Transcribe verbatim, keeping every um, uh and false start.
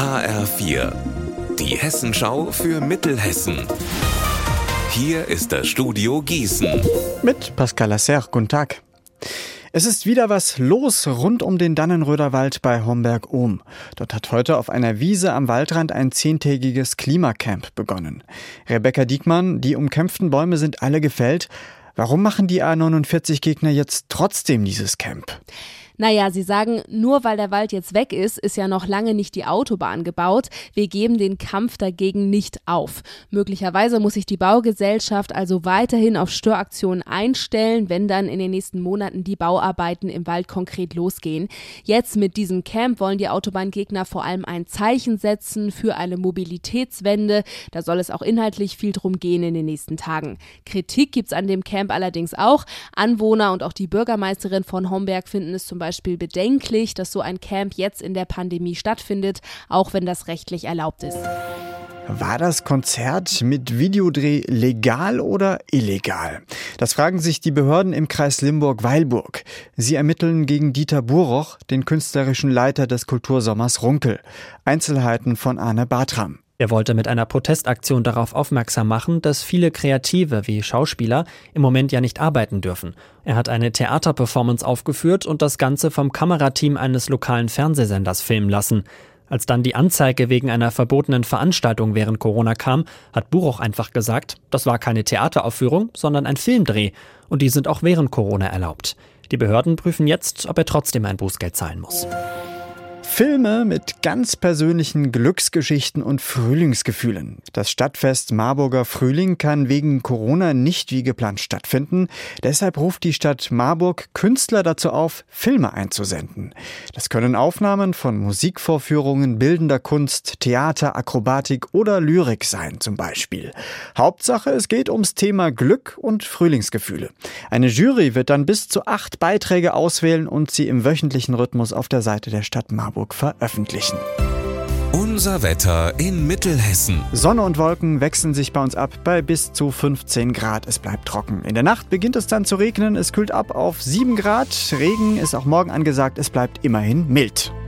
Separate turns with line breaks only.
H R vier, die Hessenschau für Mittelhessen. Hier ist das Studio Gießen.
Mit Pascal Lasser, guten Tag. Es ist wieder was los rund um den Dannenröder Wald bei Homberg-Ohm. Dort hat heute auf einer Wiese am Waldrand ein zehntägiges Klimacamp begonnen. Rebecca Diekmann, die umkämpften Bäume sind alle gefällt. Warum machen die A neunundvierzig-Gegner jetzt trotzdem dieses Camp?
Naja, sie sagen, nur weil der Wald jetzt weg ist, ist ja noch lange nicht die Autobahn gebaut. Wir geben den Kampf dagegen nicht auf. Möglicherweise muss sich die Baugesellschaft also weiterhin auf Störaktionen einstellen, wenn dann in den nächsten Monaten die Bauarbeiten im Wald konkret losgehen. Jetzt mit diesem Camp wollen die Autobahngegner vor allem ein Zeichen setzen für eine Mobilitätswende. Da soll es auch inhaltlich viel drum gehen in den nächsten Tagen. Kritik gibt's an dem Camp allerdings auch. Anwohner und auch die Bürgermeisterin von Homberg finden es zum Beispiel Beispiel bedenklich, dass so ein Camp jetzt in der Pandemie stattfindet, auch wenn das rechtlich erlaubt ist.
War das Konzert mit Videodreh legal oder illegal? Das fragen sich die Behörden im Kreis Limburg-Weilburg. Sie ermitteln gegen Dieter Buroch, den künstlerischen Leiter des Kultursommers Runkel. Einzelheiten von Arne Bartram.
Er wollte mit einer Protestaktion darauf aufmerksam machen, dass viele Kreative wie Schauspieler im Moment ja nicht arbeiten dürfen. Er hat eine Theaterperformance aufgeführt und das Ganze vom Kamerateam eines lokalen Fernsehsenders filmen lassen. Als dann die Anzeige wegen einer verbotenen Veranstaltung während Corona kam, hat Buroch einfach gesagt, das war keine Theateraufführung, sondern ein Filmdreh. Und die sind auch während Corona erlaubt. Die Behörden prüfen jetzt, ob er trotzdem ein Bußgeld zahlen muss.
Filme mit ganz persönlichen Glücksgeschichten und Frühlingsgefühlen. Das Stadtfest Marburger Frühling kann wegen Corona nicht wie geplant stattfinden. Deshalb ruft die Stadt Marburg Künstler dazu auf, Filme einzusenden. Das können Aufnahmen von Musikvorführungen, bildender Kunst, Theater, Akrobatik oder Lyrik sein zum Beispiel. Hauptsache, es geht ums Thema Glück und Frühlingsgefühle. Eine Jury wird dann bis zu acht Beiträge auswählen und sie im wöchentlichen Rhythmus auf der Seite der Stadt Marburg veröffentlichen.
Unser Wetter in Mittelhessen.
Sonne und Wolken wechseln sich bei uns ab bei bis zu fünfzehn Grad. Es bleibt trocken. In der Nacht beginnt es dann zu regnen. Es kühlt ab auf sieben Grad. Regen ist auch morgen angesagt. Es bleibt immerhin mild.